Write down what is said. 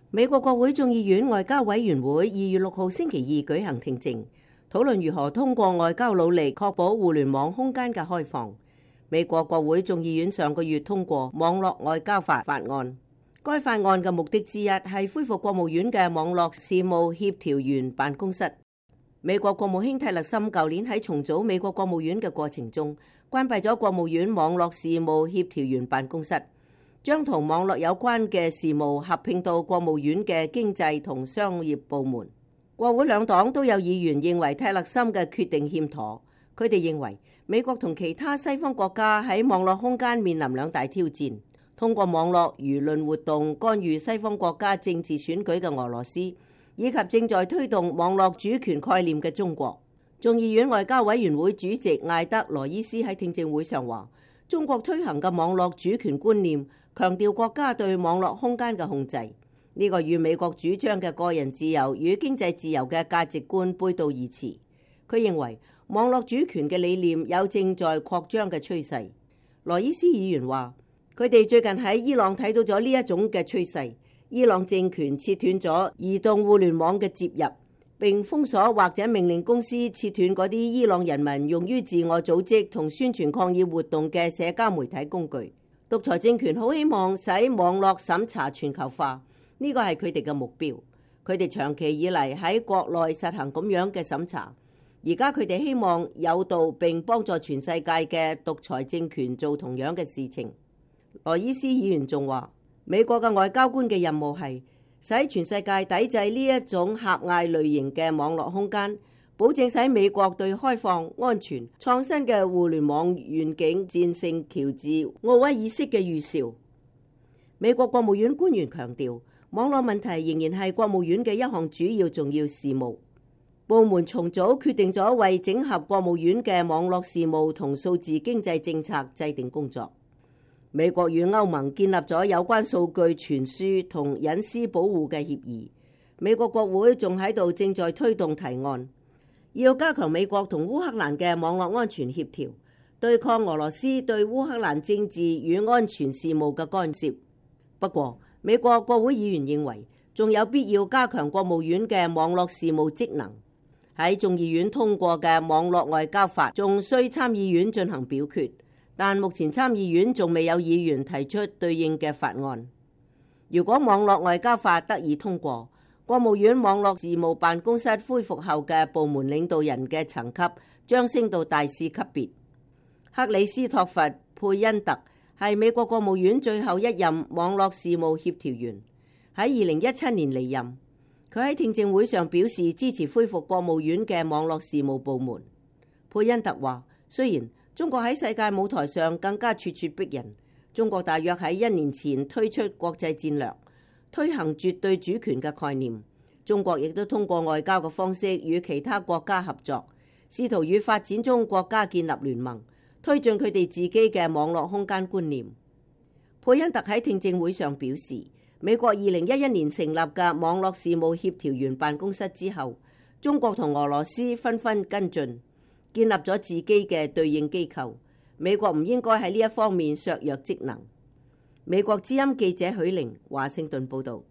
美國國會眾議院外交委員會2月6號星期二舉行聽證，討論如何通過外交努力確保互聯網空間嘅開放。美國國會眾議院上個月通過網絡外交法案，該法案嘅目的之一係恢復國務院嘅網絡事務協調員辦公室。美國國務卿蒂勒森舊年喺重組美國國務院嘅過程中，關閉咗國務院網絡事務協調員辦公室，將同網絡有關嘅事務合併到國務院嘅經濟同商業部門。國會兩黨都有議員認為蒂勒森嘅決定欠妥，佢哋認為美國同其他西方國家喺網絡空間面臨兩大挑戰，通過網絡輿論活動干預西方國家政治選舉嘅俄羅斯，以及正在推動網絡主權概念嘅中國。眾議院外交委員會主席艾德羅伊斯喺聽證會上話，中國推行嘅網絡主權觀念強調國家對網絡空間嘅控制，呢個與美國主張嘅個人自由與經濟自由嘅價值觀背道而馳。佢認為網絡主權嘅理念有正在擴張嘅趨勢。羅伊斯議員話，佢哋最近喺伊朗睇到咗呢一種嘅趨勢，伊朗政權切斷咗移動互聯網嘅接入，並封鎖或者命令公司切斷嗰啲伊朗人民用於自我組織同宣傳抗議活動嘅社交媒體工具。獨裁政權好希望使網絡審查全球化，呢個係佢哋嘅目標。佢哋長期以嚟喺國內實行咁樣嘅審查，而家佢哋希望誘導並幫助全世界嘅獨裁政權做同樣嘅事情。羅伊斯議員仲話，美國嘅外交官嘅任務係使全世界抵制呢一種狹隘類型嘅網絡空間，保證使美國對開放、安全、創新嘅互聯網願景戰勝喬治奧威爾式嘅預兆。美國國務院官員強調，網絡問題仍然係國務院嘅一項主要重要事務。部門重組決定咗為整合國務院嘅網絡事務同數字經濟政策制定工作。美國與歐盟建立咗有關數據傳輸同隱私保護嘅協議。美國國會仲喺度正在推動提案，要加強美國同烏克蘭嘅網絡安全協調，對抗俄羅斯對烏克蘭政治與安全事務嘅干涉。不過，美國國會議員認為仲有必要加強國務院嘅網絡事務職能。喺眾議院通過嘅網絡外交法仲需參議院進行表決，但目前參議院仲未有議員提出對應嘅法案。如果網絡外交法得以通過，國務院網絡事務辦公室恢復後嘅部門領導人嘅層級將升到大使級別。克里斯托弗·佩恩特係美國國務院最後一任網絡事務協調員，喺2017年離任。佢喺聽證會上表示支持恢復國務院嘅網絡事務部門。佩恩特話，雖然中國喺世界舞台上更加咄咄逼人，中國大約喺1年前推出國際戰略，推行絕對主權嘅概念。中國亦都通過外交嘅方式與其他國家合作，試圖與發展中國家建立聯盟，推進佢哋自己嘅網絡空間觀念。佩恩特喺聽證會上表示，美國2011年成立嘅網絡事務協調員辦公室之後，中國同俄羅斯紛紛跟進，建立咗自己嘅對應機構。美國唔應該喺呢一方面削弱職能。美國之音記者許玲華盛頓報導。